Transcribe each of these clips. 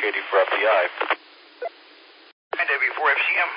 KD4FDI. And W4FCM.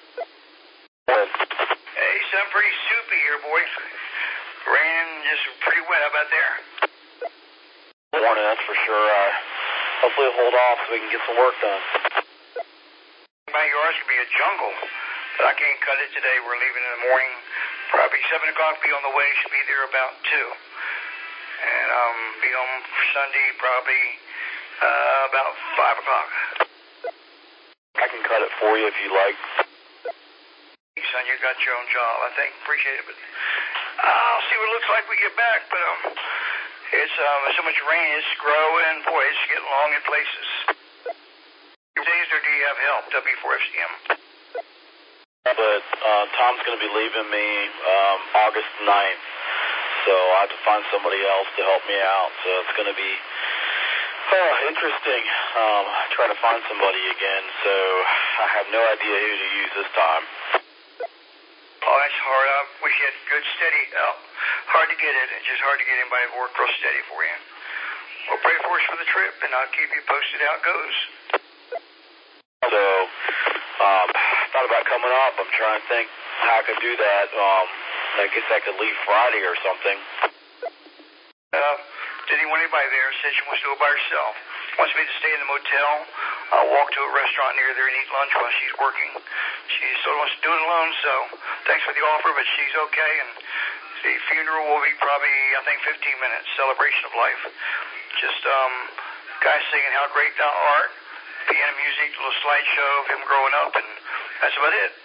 Hey, something pretty soupy here, boys. Raining, just pretty wet. How about there? Morning, that's for sure. Hopefully it'll hold off so we can get some work done. My yard's going to be a jungle, but I can't cut it today. We're leaving in the morning. Probably 7 o'clock, be on the way. Should be there about 2. And be home Sunday probably about 5 o'clock. I can cut it for you if you like. Hey, son, you got your own job, I think. Appreciate it, but I'll see what it looks like when we get back. But it's so much rain, it's growing. Boy, it's getting long in places. Days or do you have help, W4FCM? But Tom's going to be leaving me August 9th, so I have to find somebody else to help me out. So it's going to be interesting. Try to find somebody again, so I have no idea who to use this time. Oh, that's hard. I wish you had good, steady help. Hard to get it. It's just hard to get anybody to work real steady for you. Well, pray for us for the trip, and I'll keep you posted how it goes. So, thought about coming up. I'm trying to think how I could do that. I guess I could leave Friday or something. Didn't want anybody there. Said she wants to go by herself. Wants me to stay in the motel. I'll walk to a restaurant near there and eat lunch while she's working. She still wants to do it alone, so thanks for the offer, but she's okay. And the funeral will be probably, I think, 15 minutes. Celebration of life. Just guys singing How Great Thou Art. Piano music, a little slideshow of him growing up, and that's about it.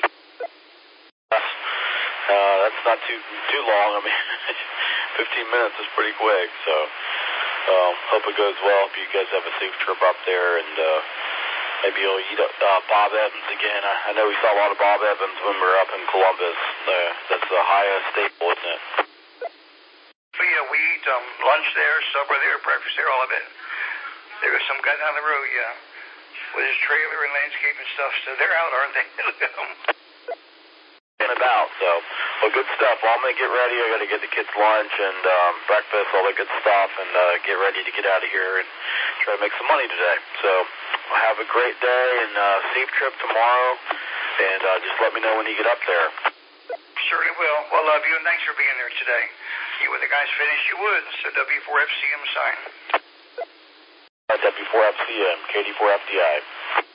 That's not too long. I mean, 15 minutes is pretty quick, so hope it goes well. Hope you guys have a safe trip up there, and maybe you'll eat Bob Evans again. I know we saw a lot of Bob Evans when we were up in Columbus. That's the highest staple, isn't it? But yeah, we eat lunch there, supper there, breakfast there, all of it. There was some guy down the road, yeah, with his trailer and landscape and stuff, so they're out, aren't they? Look at them. About, so, well, good stuff. Well, I'm going to get ready. I got to get the kids lunch and breakfast, all that good stuff, and get ready to get out of here and try to make some money today. So, have a great day and safe trip tomorrow, and just let me know when you get up there. Certainly will. Well, love you, and thanks for being there today. You when the guys finish, you would, so W4FCM sign. W4FCM, KD4FDI.